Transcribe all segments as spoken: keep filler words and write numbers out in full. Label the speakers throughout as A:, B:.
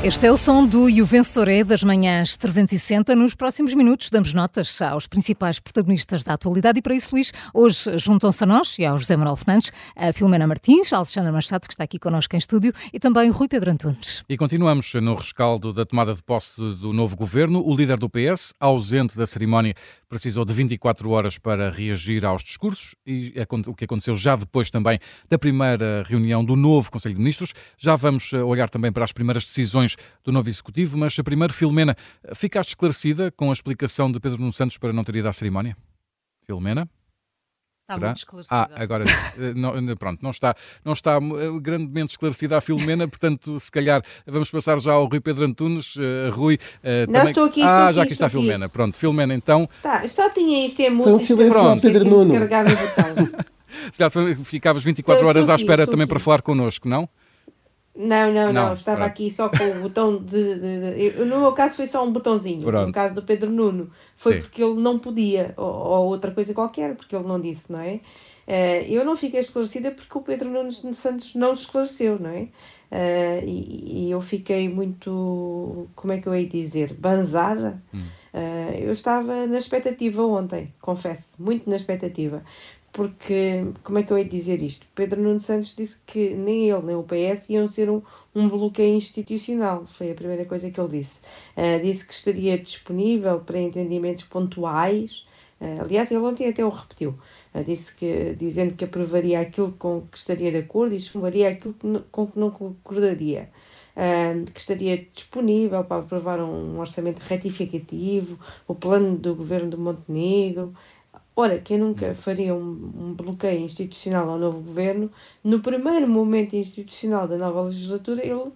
A: Este é o som do E o Vencedor é das manhãs trezentos e sessenta. Nos próximos minutos damos notas aos principais protagonistas da atualidade e para isso, Luís, hoje juntam-se a nós e ao José Manuel Fernandes, a Filomena Martins, a Alexandra Machado, que está aqui connosco em estúdio, e também o Rui Pedro Antunes.
B: E continuamos no rescaldo da tomada de posse do novo governo. O líder do P S, ausente da cerimónia, precisou de vinte e quatro horas para reagir aos discursos e o que aconteceu já depois também da primeira reunião do novo Conselho de Ministros. Já vamos olhar também para as primeiras decisões do novo Executivo, mas primeiro, Filomena, ficaste esclarecida com a explicação de Pedro Nuno Santos para não ter ido à cerimónia? Filomena?
C: Está
B: Será?
C: muito esclarecida.
B: Ah, agora, não, pronto, não está, não está grandemente esclarecida a Filomena, portanto, se calhar vamos passar já ao Rui Pedro Antunes. Uh, Rui, uh,
D: não,
B: também...
D: estou aqui,
B: ah,
D: estou
B: já
D: aqui,
B: aqui está a Filomena. Pronto, Filomena, então...
D: Tá, só tinha isto, é muito...
E: Foi um silêncio ao Pedro Nuno.
D: Carregar no botão.
B: Se já ficavas vinte e quatro horas à espera também
D: aqui.
B: para falar connosco, não?
D: Não, não, não,
B: Não,
D: estava
B: pronto.
D: aqui só com o botão de, de, de... No meu caso foi só um botãozinho.
B: Pronto.
D: No caso do Pedro Nuno foi
B: Sim.
D: porque ele não podia, ou, ou outra coisa qualquer, porque ele não disse, não é? Uh, eu não fiquei esclarecida porque o Pedro Nuno Santos não esclareceu, não é? Uh, e, e eu fiquei muito, como é que eu ia dizer, banzada.
B: Hum.
D: Uh, eu estava na expectativa ontem, confesso, muito na expectativa. Porque, como é que eu hei de dizer isto? Pedro Nuno Santos disse que nem ele nem o P S iam ser um, um bloqueio institucional. Foi a primeira coisa que ele disse. Uh, disse que estaria disponível para entendimentos pontuais. Uh, aliás, ele ontem até o repetiu. Uh, disse que, dizendo que aprovaria aquilo com que estaria de acordo e excluiria aquilo que não, com que não concordaria. Uh, que estaria disponível para aprovar um orçamento retificativo, o plano do governo de Montenegro. Ora, quem nunca faria um, um bloqueio institucional ao novo governo, no primeiro momento institucional da nova legislatura, ele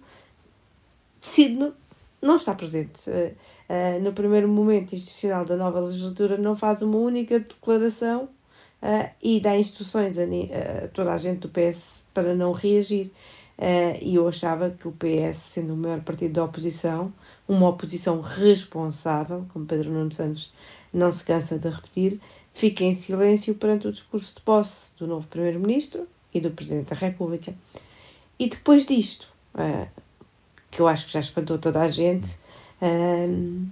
D: decide não, não estar presente. Uh, uh, no primeiro momento institucional da nova legislatura, não faz uma única declaração uh, e dá instruções a, a toda a gente do P S para não reagir. Uh, e eu achava que o P S, sendo o maior partido da oposição, uma oposição responsável, como Pedro Nuno Santos não se cansa de repetir, fica em silêncio perante o discurso de posse do novo Primeiro-Ministro e do Presidente da República. E depois disto, uh, que eu acho que já espantou toda a gente, uh,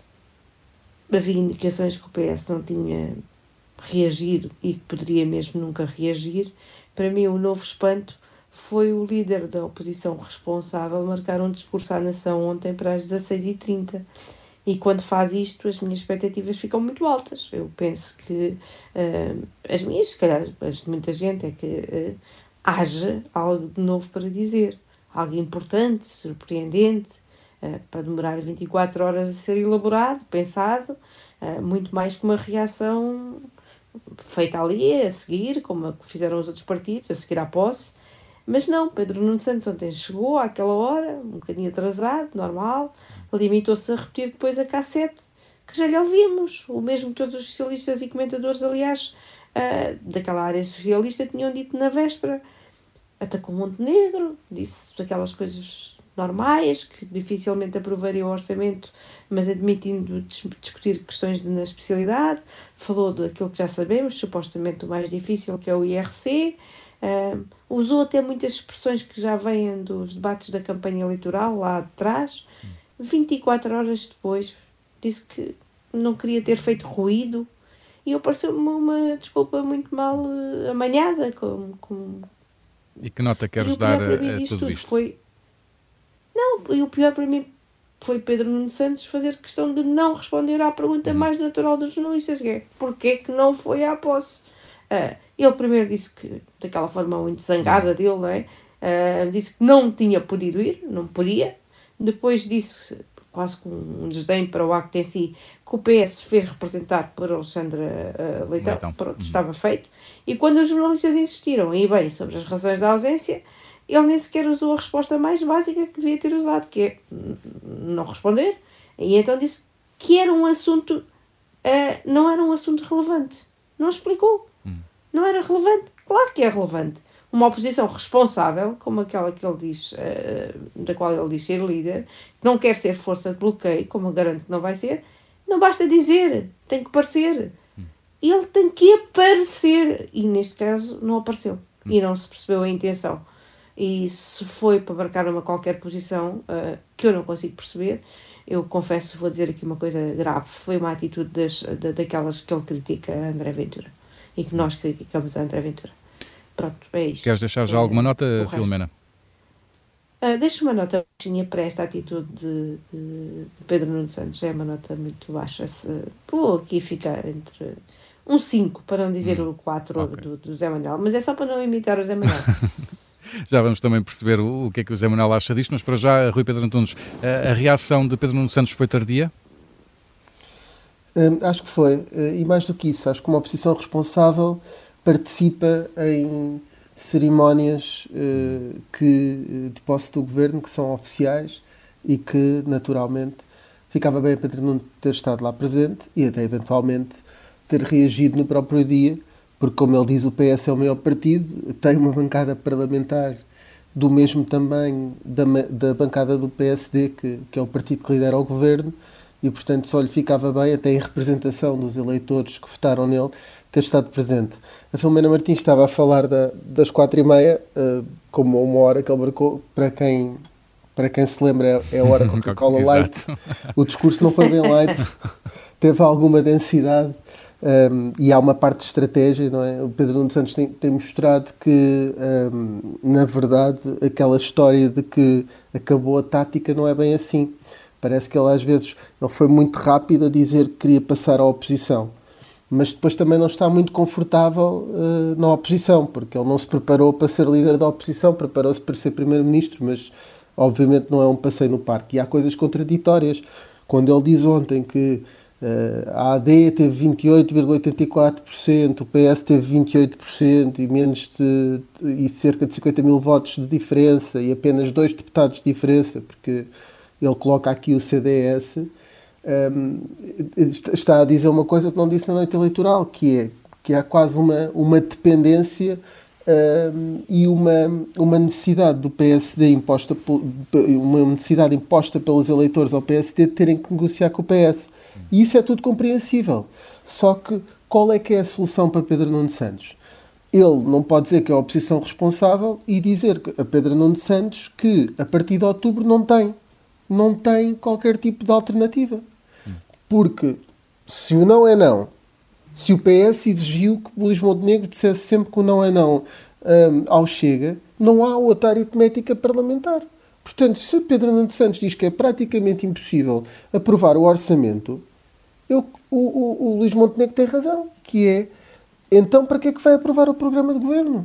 D: havia indicações que o P S não tinha reagido e que poderia mesmo nunca reagir. Para mim, o novo espanto foi o líder da oposição responsável marcar um discurso à nação ontem para as dezasseis e trinta. E quando faz isto, as minhas expectativas ficam muito altas. Eu penso que uh, as minhas, se calhar as de muita gente, é que uh, haja algo de novo para dizer. Algo importante, surpreendente, uh, para demorar vinte e quatro horas a ser elaborado, pensado, uh, muito mais que uma reação feita ali, a seguir, como a que fizeram os outros partidos, a seguir à posse. Mas não, Pedro Nuno Santos ontem chegou àquela hora, um bocadinho atrasado, normal, limitou-se a repetir depois a cassete, que já lhe ouvimos. O mesmo que todos os socialistas e comentadores, aliás, uh, daquela área socialista, tinham dito na véspera. Atacou Montenegro, disse aquelas coisas normais, que dificilmente aprovaria o orçamento, mas admitindo dis- discutir questões de, na especialidade. Falou daquilo que já sabemos, supostamente o mais difícil, que é o I R C. Uh, usou até muitas expressões que já vêm dos debates da campanha eleitoral lá de trás. vinte e quatro horas depois disse que não queria ter feito ruído e eu pareceu-me uma desculpa muito mal uh, amanhada. Com, com...
B: E que nota queres
D: e o pior
B: dar
D: para
B: a,
D: mim
B: a
D: disto
B: tudo
D: tudo
B: isto?
D: foi... Não, e o pior para mim foi Pedro Nuno Santos fazer questão de não responder à pergunta
B: Uhum.
D: mais natural dos jornalistas, que é porquê que não foi à posse? Uh, ele primeiro disse que, daquela forma muito zangada dele, não é? Uh, disse que não tinha podido ir, não podia. Depois disse, quase com um desdém para o acto em si, que o P S fez representar por Alexandra uh, Leitão.
B: Leitão.
D: Pronto,
B: Uhum.
D: estava feito. E quando os jornalistas insistiram, e bem, sobre as razões da ausência, ele nem sequer usou a resposta mais básica que devia ter usado, que é não responder. E então disse que era um assunto, uh, não era um assunto relevante. Não explicou.
B: Uhum.
D: Não era relevante? Claro que é relevante. Uma oposição responsável, como aquela que ele diz, uh, da qual ele diz ser líder, que não quer ser força de bloqueio, como eu garanto que não vai ser, não basta dizer, tem que parecer. Hum. Ele tem que aparecer. E neste caso não apareceu. Hum. E não se percebeu a intenção. e se foi para marcar uma qualquer posição uh, que eu não consigo perceber, eu confesso, vou dizer aqui uma coisa grave, foi uma atitude das, da, daquelas que ele critica a André Ventura e que nós criticamos a André Ventura. Pronto, é isto.
B: Queres deixar já
D: é,
B: alguma nota, Filomena?
D: Uh, deixo uma nota baixinha para esta atitude de, de, de Pedro Nuno Santos, é uma nota muito baixa. Se, vou aqui ficar entre um cinco, para não dizer hum, o quatro okay. do, do Zé Manuel, mas é só para não imitar o Zé Manuel.
B: Já vamos também perceber o, o que é que o Zé Manuel acha disto, mas para já, Rui Pedro Antunes, a, a reação de Pedro Nuno Santos foi tardia?
C: Hum, acho que foi, e mais do que isso, acho que uma oposição responsável participa em cerimónias uh, que, de posse do governo, que são oficiais e que, naturalmente, ficava bem a Pedro Nuno ter estado lá presente e até, eventualmente, ter reagido no próprio dia, porque, como ele diz, o P S é o maior partido, tem uma bancada parlamentar do mesmo tamanho da, da bancada do P S D, que, que é o partido que lidera o governo, e, portanto, só lhe ficava bem, até em representação dos eleitores que votaram nele, ter estado presente. A Filomena Martins estava a falar da, das quatro e meia, uh, como uma hora que ele marcou, para quem, para quem se lembra, é, é a hora Coca-Cola Light. O discurso não foi bem light, teve alguma densidade, um, e há uma parte de estratégia, não é? O Pedro Nuno Santos tem, tem mostrado que, um, na verdade, aquela história de que acabou a tática não é bem assim. Parece que ele, às vezes, ele foi muito rápido a dizer que queria passar à oposição, mas depois também não está muito confortável uh, na oposição, porque ele não se preparou para ser líder da oposição, preparou-se para ser primeiro-ministro, mas obviamente não é um passeio no parque. E há coisas contraditórias. Quando ele diz ontem que uh, a A D teve vinte e oito vírgula oitenta e quatro por cento, o P S teve vinte e oito por cento e, menos de, e cerca de cinquenta mil votos de diferença e apenas dois deputados de diferença, porque ele coloca aqui o C D S... Um, está a dizer uma coisa que não disse na noite eleitoral, que é que há quase uma, uma dependência um, e uma, uma necessidade do P S D imposta, uma necessidade imposta pelos eleitores ao P S D de terem que negociar com o P S. E isso é tudo compreensível. Só que qual é que é a solução para Pedro Nuno Santos? Ele não pode dizer que é a oposição responsável e dizer a Pedro Nuno Santos que a partir de outubro não tem. não tem qualquer tipo de alternativa. Porque se o não é não, se o P S exigiu que o Luís Montenegro dissesse sempre que o não é não um, ao Chega, não há outra aritmética parlamentar. Portanto, se Pedro Nuno Santos diz que é praticamente impossível aprovar o orçamento, eu, o, o, o Luís Montenegro tem razão, que é, então para que é que vai aprovar o programa de governo?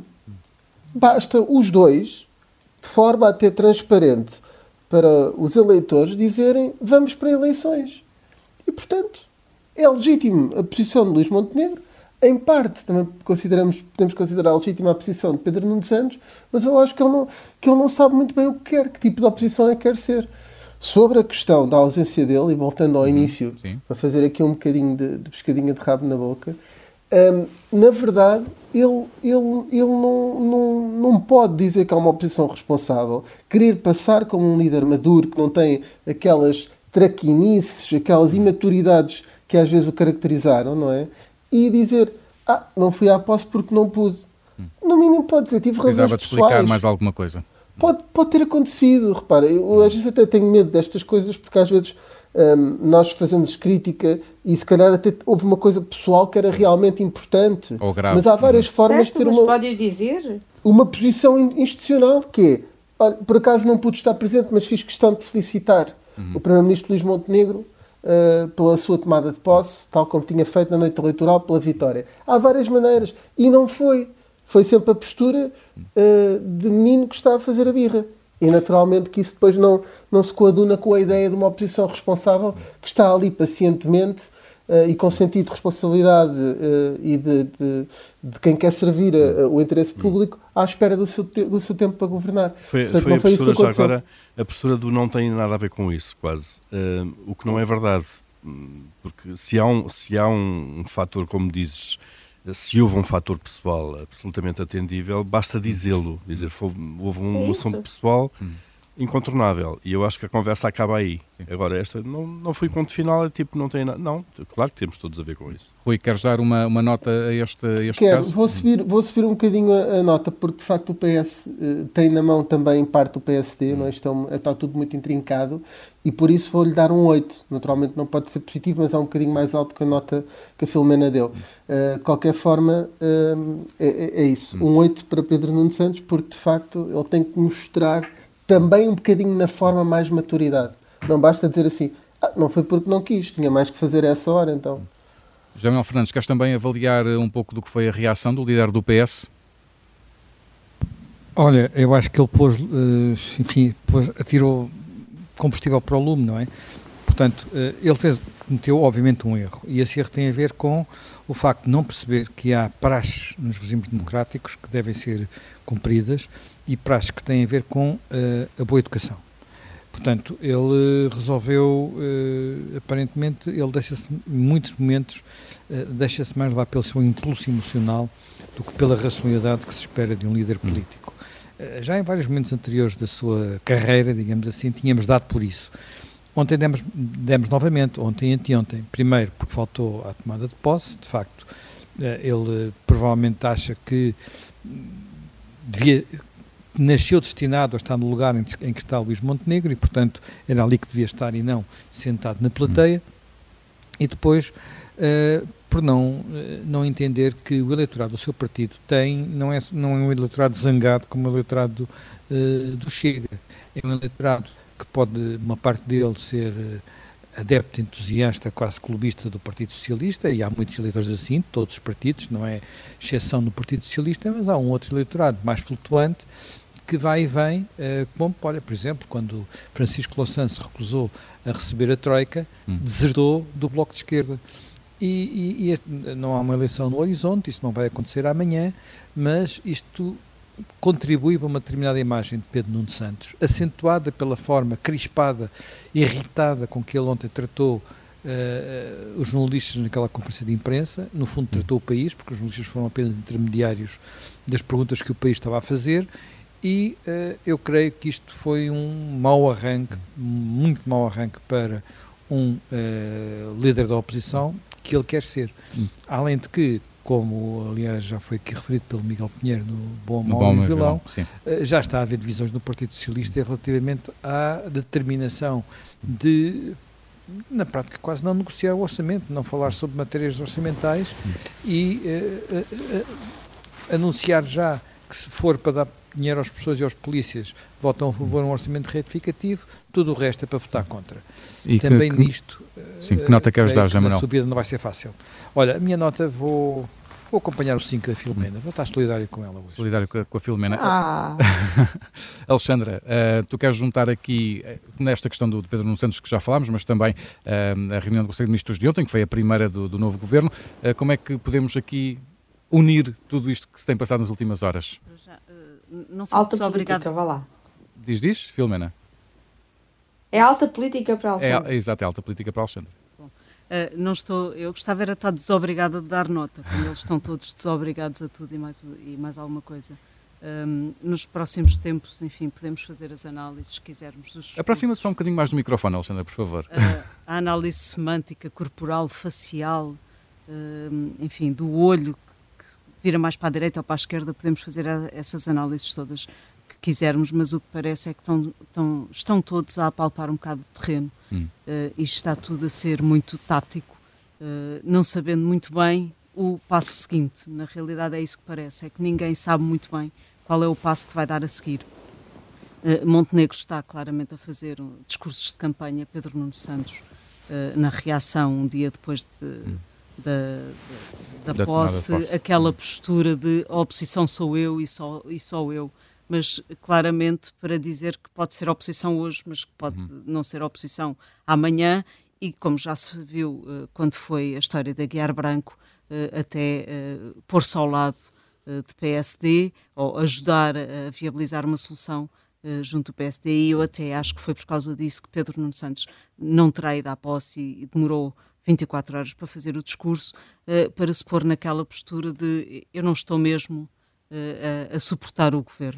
C: Basta os dois, de forma a ter transparente para os eleitores, dizerem vamos para eleições. E, portanto, é legítimo a posição de Luís Montenegro. Em parte, também consideramos, podemos considerar legítima a posição de Pedro Nuno Santos, mas eu acho que ele, não, que ele não sabe muito bem o que quer, que tipo de oposição é que quer ser. Sobre a questão da ausência dele, e voltando ao início, Sim. para fazer aqui um bocadinho de, de pescadinha de rabo na boca, um, na verdade, ele, ele, ele não, não, não pode dizer que há uma oposição responsável, querer passar como um líder maduro, que não tem aquelas traquinices, aquelas imaturidades que às vezes o caracterizaram, não é? E dizer, ah, não fui à posse porque não pude. No mínimo pode dizer, tive razões
B: Precisava de explicar
C: pessoais.
B: mais alguma coisa.
C: Pode, pode ter acontecido, repara, eu às vezes até tenho medo destas coisas, porque às vezes hum, nós fazemos crítica e se calhar até houve uma coisa pessoal que era realmente importante.
B: Ou grave.
C: Mas há várias formas
D: certo,
C: de ter
D: mas
C: uma,
D: pode dizer?
C: uma posição institucional, que é, olha, por acaso não pude estar presente, mas fiz questão de felicitar uhum. o Primeiro-Ministro Luís Montenegro uh, pela sua tomada de posse, tal como tinha feito na noite eleitoral, pela vitória. Há várias maneiras. E não foi. Foi sempre a postura uh, de menino que está a fazer a birra. E naturalmente que isso depois não, não se coaduna com a ideia de uma oposição responsável que está ali pacientemente uh, e com sentido de responsabilidade uh, e de, de, de quem quer servir uh, o interesse público à espera do seu, te- do seu tempo para governar.
E: Foi,
C: Portanto,
E: foi
C: não
E: a
C: foi isso que
E: postura,
C: aconteceu.
E: já agora, a postura do não tem nada a ver com isso, quase. Uh, o que não é verdade. Porque se há um, se há um, um fator, como dizes, se houve um fator pessoal absolutamente atendível, basta dizê-lo. Dizer, foi, houve uma
D: É
E: moção
D: isso.
E: pessoal, incontornável. E eu acho que a conversa acaba aí. Sim. Agora, esta não, não foi ponto final, é tipo, não tem nada. Não, claro que temos todos a ver com isso.
B: Rui, queres dar uma, uma nota a este, a este
C: Quero.
B: caso?
C: Vou subir, vou subir um bocadinho a, a nota, porque de facto o P S uh, tem na mão também parte do P S D, hum. não é? Está, está tudo muito intrincado, e por isso vou-lhe dar um oito. Naturalmente não pode ser positivo, mas é um bocadinho mais alto que a nota que a Filomena deu. Uh, de qualquer forma, uh, é, é isso. Hum. Um oito para Pedro Nuno Santos, porque de facto ele tem que mostrar também um bocadinho na forma mais maturidade. Não basta dizer assim, ah, não foi porque não quis, tinha mais que fazer a essa hora, então.
B: José Manuel Fernandes, queres também avaliar um pouco do que foi a reação do líder do P S?
F: Olha, eu acho que ele pôs, enfim, pôs, atirou combustível para o lume, não é? Portanto, ele fez, cometeu obviamente um erro, e esse erro tem a ver com o facto de não perceber que há praxes nos regimes democráticos que devem ser cumpridas e praxes que têm a ver com uh, a boa educação. Portanto, ele resolveu, uh, aparentemente, ele deixa-se, em muitos momentos, uh, deixa-se mais levar pelo seu impulso emocional do que pela racionalidade que se espera de um líder político. Uh, já em vários momentos anteriores da sua carreira, digamos assim, tínhamos dado por isso. Ontem demos, demos novamente, ontem e anteontem. Primeiro, porque faltou à tomada de posse, de facto, uh, ele uh, provavelmente acha que devia... nasceu destinado a estar no lugar em que está Luís Montenegro e, portanto, era ali que devia estar e não sentado na plateia. E depois, uh, por não, uh, não entender que o eleitorado do seu partido tem, não é, não é um eleitorado zangado como o eleitorado do, uh, do Chega. É um eleitorado que pode, uma parte dele, ser uh, adepto, entusiasta, quase clubista do Partido Socialista, e há muitos eleitores assim, todos os partidos, não é exceção no Partido Socialista, mas há um outro eleitorado mais flutuante, que vai e vem, uh, como, olha, por exemplo, quando Francisco Louçã se recusou a receber a Troika, hum. desertou do Bloco de Esquerda. E, e, e este, não há uma eleição no horizonte, isso não vai acontecer amanhã, mas isto contribui para uma determinada imagem de Pedro Nuno Santos, acentuada pela forma crispada, irritada com que ele ontem tratou uh, os jornalistas naquela conferência de imprensa. No fundo tratou o país, porque os jornalistas foram apenas intermediários das perguntas que o país estava a fazer. E uh, eu creio que isto foi um mau arranque, muito mau arranque para um uh, líder da oposição que ele quer ser. Hum. Além de que, como aliás já foi aqui referido pelo Miguel Pinheiro no Bom, Mau e Vilão, uh, já está a haver divisões no Partido Socialista relativamente à determinação de, na prática, quase não negociar o orçamento, não falar sobre matérias orçamentais hum. e uh, uh, uh, anunciar já que se for para dar dinheiro às pessoas e aos polícias, votam a favor de um orçamento retificativo, tudo o resto é para votar contra. E também que, que, nisto,
B: sim, que nota queres dar, José Manuel?
F: A sua vida não vai ser fácil. Olha, a minha nota, vou, vou acompanhar o cinco da Filomena, vou estar solidário com ela hoje.
B: Solidário com a, com a Filomena.
D: Ah.
B: Alexandra, uh, tu queres juntar aqui, nesta questão do Pedro Nuno Santos que já falámos, mas também uh, a reunião do Conselho de Ministros de ontem, que foi a primeira do, do novo governo, uh, como é que podemos aqui unir tudo isto que se tem passado nas últimas horas?
D: Já, uh, não alta política, obrigado. Vá lá.
B: Diz, diz, Filomena.
D: É alta política para Alexandre.
B: É, é, exato, é alta política para Alexandre.
G: Bom, uh, não estou, eu gostava era de estar desobrigada de dar nota, como eles estão todos desobrigados a tudo e mais, e mais alguma coisa. Um, nos próximos tempos, enfim, podemos fazer as análises, se quisermos. Dos
B: aproxima-te só um bocadinho mais do microfone, Alexandra, por favor.
G: Uh, a análise semântica, corporal, facial, uh, enfim, do olho, vira mais para a direita ou para a esquerda, podemos fazer a, essas análises todas que quisermos, mas o que parece é que estão, estão, estão todos a apalpar um bocado de terreno. Hum. Uh, isto está tudo a ser muito tático, uh, não sabendo muito bem o passo seguinte. Na realidade é isso que parece, é que ninguém sabe muito bem qual é o passo que vai dar a seguir. Uh, Montenegro está claramente a fazer um, discursos de campanha, Pedro Nuno Santos, uh, na reação um dia depois de... Hum. Da, da, da, posse, da posse, aquela postura de a oposição sou eu e só, e só eu, mas claramente para dizer que pode ser oposição hoje, mas que pode uhum. não ser oposição amanhã, e como já se viu uh, quando foi a história da Guiar Branco, uh, até uh, pôr-se ao lado uh, de P S D, ou ajudar a viabilizar uma solução uh, junto do P S D, e eu até acho que foi por causa disso que Pedro Nuno Santos não terá ido à posse e, e demorou vinte e quatro horas para fazer o discurso, uh, para se pôr naquela postura de eu não estou mesmo uh, a, a suportar o governo.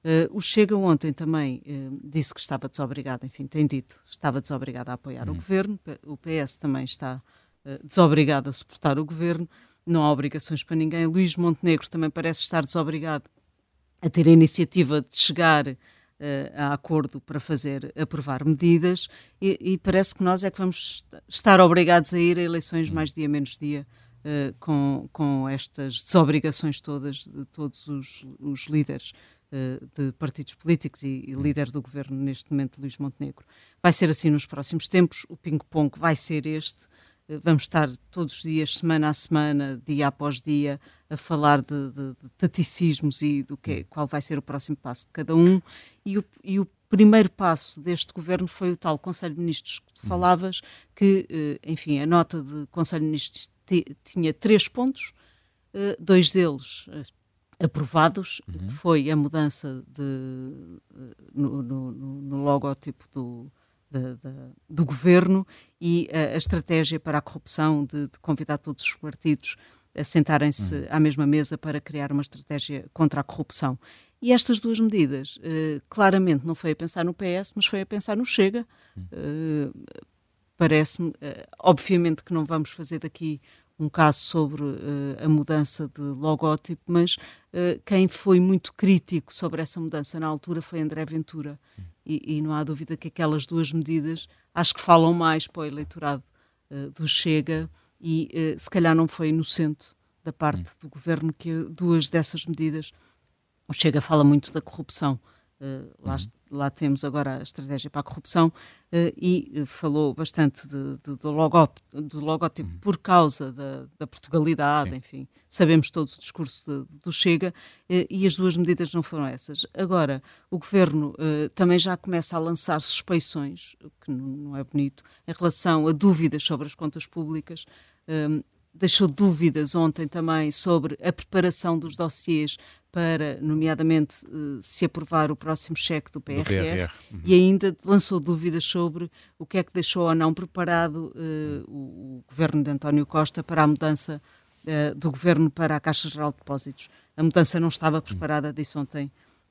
G: Uh, o Chega ontem também uh, disse que estava desobrigado, enfim, tem dito, estava desobrigado a apoiar uhum. o governo, o P S também está uh, desobrigado a suportar o governo, não há obrigações para ninguém. Luís Montenegro também parece estar desobrigado a ter a iniciativa de chegar uh, a acordo para fazer, aprovar medidas, e, e parece que nós é que vamos estar obrigados a ir a eleições mais dia menos dia uh, com, com estas desobrigações todas de todos os, os líderes uh, de partidos políticos e, e líder do governo neste momento, Luís Montenegro. Vai ser assim nos próximos tempos, o ping-pong vai ser este. Vamos estar todos os dias, semana a semana, dia após dia, a falar de, de, de taticismos e do que, qual vai ser o próximo passo de cada um. E o, e o primeiro passo deste governo foi o tal Conselho de Ministros que tu falavas, que, enfim, a nota de Conselho de Ministros t- tinha três pontos, dois deles aprovados, uhum. que foi a mudança de, no, no, no logótipo do Da, da, do governo e a, a estratégia para a corrupção de, de convidar todos os partidos a sentarem-se uhum. à mesma mesa para criar uma estratégia contra a corrupção. E estas duas medidas, uh, claramente não foi a pensar no P S, mas foi a pensar no Chega. Uhum. Uh, parece-me, uh, obviamente que não vamos fazer daqui um caso sobre uh, a mudança de logótipo, mas uh, quem foi muito crítico sobre essa mudança na altura foi André Ventura. Uhum. E, e não há dúvida que aquelas duas medidas acho que falam mais para o eleitorado uh, do Chega e uh, se calhar não foi inocente da parte hum. do governo que duas dessas medidas, o Chega fala muito da corrupção, uh, lá, hum. lá temos agora a estratégia para a corrupção uh, e uh, falou bastante de, de, de logótipo, de logótipo hum. por causa da, da Portugalidade, Sim. enfim, sabemos todos o discurso de, do Chega uh, e as duas medidas não foram essas. Agora, o governo uh, também já começa a lançar suspeições, o que não, não é bonito, em relação a dúvidas sobre as contas públicas. Um, deixou dúvidas ontem também sobre a preparação dos dossiês para, nomeadamente, uh, se aprovar o próximo cheque do P R R, do P R R. Uhum. E ainda lançou dúvidas sobre o que é que deixou ou não preparado uh, o, o governo de António Costa para a mudança uh, do governo para a Caixa Geral de Depósitos. A mudança não estava preparada, disse ontem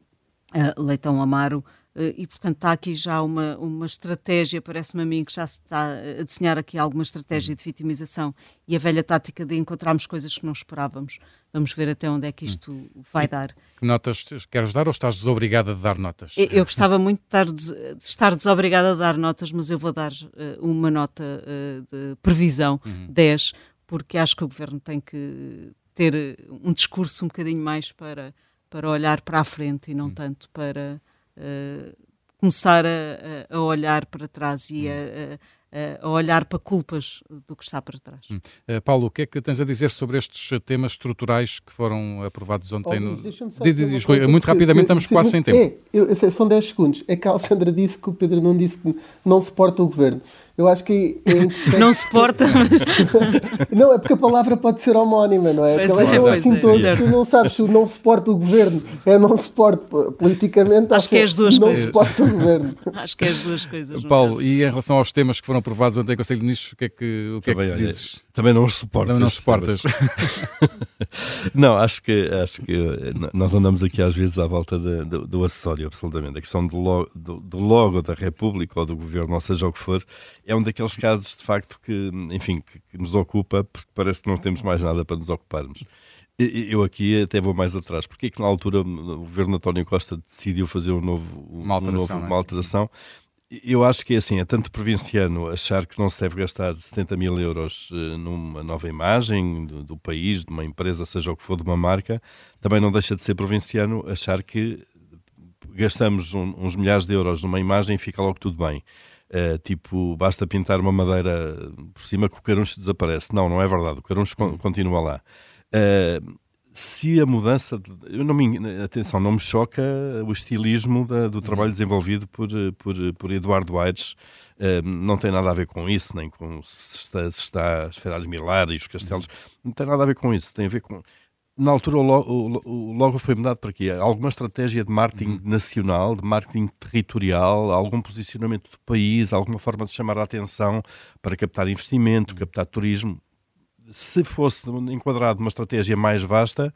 G: uh, Leitão Amaro, Uh, e, portanto, está aqui já uma, uma estratégia, parece-me a mim, que já se está a desenhar aqui alguma estratégia de vitimização e a velha tática de encontrarmos coisas que não esperávamos. Vamos ver até onde é que isto hum. vai dar.
B: Que notas queres dar ou estás desobrigada de dar notas?
G: Eu, eu gostava muito de estar, de estar desobrigada de dar notas, mas eu vou dar uh, uma nota uh, de previsão, uhum. dez, porque acho que o Governo tem que ter um discurso um bocadinho mais para, para olhar para a frente e não uhum. tanto para... Uh, começar a, a olhar para trás e a, a, a olhar para culpas do que está para trás.
B: Hum. Uh, Paulo, o que é que tens a dizer sobre estes temas estruturais que foram aprovados ontem? Oh, no... diz, diz, Rui, muito que, rapidamente, que, estamos que, quase sem tempo.
C: É, eu, eu sei, são dez segundos. É que a Alexandra disse que o Pedro não disse que não suporta o governo. Eu acho que é interessante.
G: Não suporta.
C: Não, é porque a palavra pode ser homónima, não é? Porque ela é tão assintosa que tu não sabes se o não suporta o governo é não suporta politicamente.
G: Acho que é as duas
C: não
G: coisas.
C: Suporta o governo.
G: Acho que é as duas coisas.
B: Paulo, e em relação aos temas que foram aprovados ontem no Conselho de Ministros, o que é que, o que,
E: também,
B: é que
E: olha,
B: dizes?
E: Também não os suporto.
B: Também não os suportas.
E: Não, acho que, acho que nós andamos aqui às vezes à volta de, de, do acessório, absolutamente. A questão do logo, do, do logo da República ou do Governo, ou seja o que for, é um daqueles casos de facto que, enfim, que, que nos ocupa, porque parece que não temos mais nada para nos ocuparmos. Eu aqui até vou mais atrás. Porque é que na altura o Governo de António Costa decidiu fazer um novo,
B: uma alteração?
E: Um novo, uma alteração? Eu acho que é assim, é tanto provinciano achar que não se deve gastar setenta mil euros uh, numa nova imagem do, do país, de uma empresa, seja o que for, de uma marca, também não deixa de ser provinciano achar que gastamos um, uns milhares de euros numa imagem e fica logo tudo bem. Uh, tipo, basta pintar uma madeira por cima que o caruncho desaparece. Não, não é verdade, o caruncho hum. continua lá. Uh, se a mudança, de, eu não me, atenção, não me choca o estilismo da, do trabalho desenvolvido por, por, por Eduardo Aires, uh, não tem nada a ver com isso, nem com se está, se está as Ferraris Milar e os castelos, não tem nada a ver com isso, tem a ver com... Na altura o logo, o logo foi mudado para quê? Alguma estratégia de marketing uhum. nacional, de marketing territorial, algum posicionamento do país, alguma forma de chamar a atenção para captar investimento, captar turismo. Se fosse enquadrado numa estratégia mais vasta,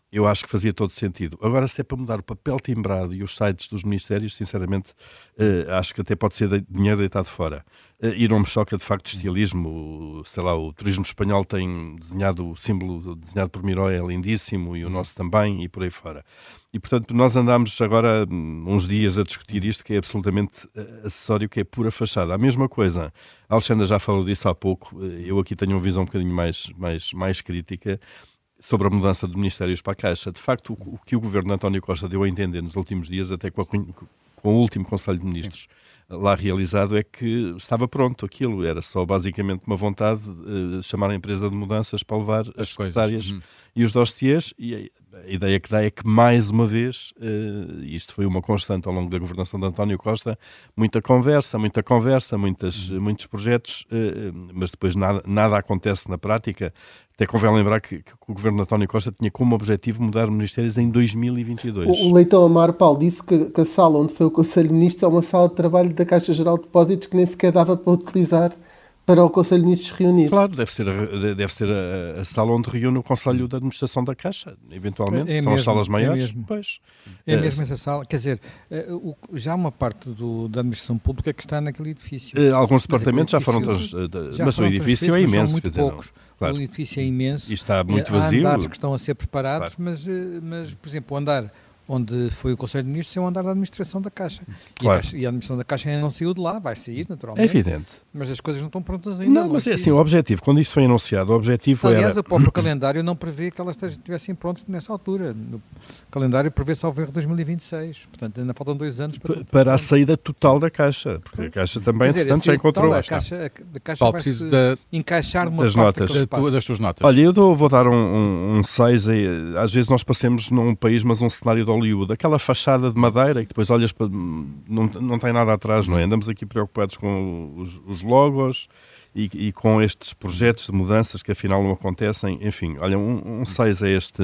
E: eu acho que fazia todo sentido. Agora, se é para mudar o papel timbrado e os sites dos ministérios, sinceramente, uh, acho que até pode ser de dinheiro deitado fora. Uh, e não me choca, de facto, o estilismo. Sei lá, o turismo espanhol tem desenhado o símbolo desenhado por Miró, é lindíssimo, e o nosso também, e por aí fora. E, portanto, nós andámos agora uns dias a discutir isto, que é absolutamente acessório, que é pura fachada. A mesma coisa, a Alexandra já falou disso há pouco, eu aqui tenho uma visão um bocadinho mais, mais, mais crítica, sobre a mudança de ministérios para a Caixa. De facto, o, o que o governo de António Costa deu a entender nos últimos dias, até com, a, com o último Conselho de Ministros lá realizado, é que estava pronto aquilo. Era só basicamente uma vontade de uh, chamar a empresa de mudanças para levar as, as secretárias uhum. e os dossiês. E a, a ideia que dá é que, mais uma vez, uh, isto foi uma constante ao longo da governação de António Costa, muita conversa, muita conversa, muitas, uhum. muitos projetos, uh, mas depois nada, nada acontece na prática. Até convém lembrar que, que o governo de António Costa tinha como objetivo mudar ministérios em dois mil e vinte e dois.
C: O, o Leitão Amar Paulo disse que, que a sala onde foi o Conselho de Ministros é uma sala de trabalho da Caixa Geral de Depósitos que nem sequer dava para utilizar para o Conselho de Ministros reunir.
E: Claro, deve ser a, deve ser a, a sala onde reúne o Conselho de Administração da Caixa, eventualmente. É São mesmo, as salas maiores.
F: É mesmo,
E: pois.
F: é mesmo essa sala. Quer dizer, já há uma parte do, da administração pública que está naquele edifício.
E: Alguns departamentos já foram... Trans, já mas foram o edifício é imenso.
F: Muito
E: quer dizer,
F: poucos.
E: Não, claro.
F: O edifício é imenso.
E: E está muito vazio.
F: Há andares que estão a ser preparados,
E: claro.
F: mas, mas, por exemplo, o andar onde foi o Conselho de Ministros é o andar da administração da Caixa.
E: Claro.
F: E, a Caixa, e a administração da Caixa ainda não saiu de lá, vai sair naturalmente.
E: É evidente.
F: Mas as coisas não estão prontas ainda.
E: Não, mas é assim, o objetivo, quando isto foi anunciado, o objetivo
F: Aliás,
E: era...
F: Aliás, o próprio calendário não prevê que elas estivessem prontas nessa altura. O calendário prevê salvo erro dois mil e vinte e seis. Portanto, ainda faltam dois anos para...
E: Para a saída total da Caixa. Porque a Caixa também,
F: dizer,
E: portanto, já encontrou...
F: A Caixa, a Caixa
B: Paulo,
F: vai
B: preciso
F: se
B: da...
F: encaixar numa
E: das
F: parte
E: notas.
F: da,
B: das tuas notas.
E: Olha, eu dou, vou dar um, um, um seis. Às vezes nós passamos num país, mas um cenário de Hollywood. Aquela fachada de madeira, que depois olhas para... Não, não tem nada atrás, não é? Andamos aqui preocupados com os, os logos e, e com estes projetos de mudanças que afinal não acontecem. Enfim, olha, um seis é este,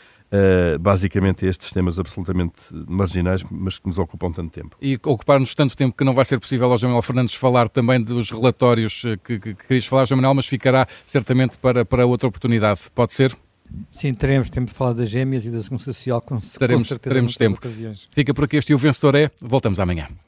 E: uh, basicamente estes temas absolutamente marginais, mas que nos ocupam tanto tempo.
B: E ocupar-nos tanto tempo que não vai ser possível ao João Manuel Fernandes falar também dos relatórios que, que, que querias falar, João Manuel, mas ficará certamente para, para outra oportunidade. Pode ser?
F: Sim, teremos, temos de falar das gêmeas e da segurança social com,
B: teremos,
F: com certeza
B: teremos tempo.
F: Ocasiões.
B: Fica por aqui, este e o vencedor é. Voltamos amanhã.